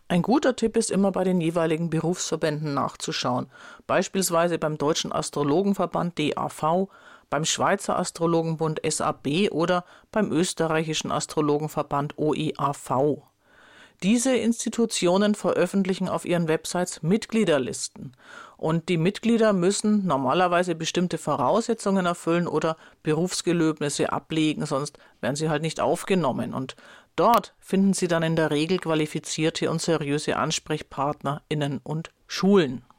Ein guter Tipp ist immer bei den jeweiligen Berufsverbänden nachzuschauen, beispielsweise beim Deutschen Astrologenverband DAV, beim Schweizer Astrologenbund SAB oder beim Österreichischen Astrologenverband OIAV. Diese Institutionen veröffentlichen auf ihren Websites Mitgliederlisten und die Mitglieder müssen normalerweise bestimmte Voraussetzungen erfüllen oder Berufsgelöbnisse ablegen, sonst werden sie halt nicht aufgenommen und dort finden Sie dann in der Regel qualifizierte und seriöse AnsprechpartnerInnen und Schulen.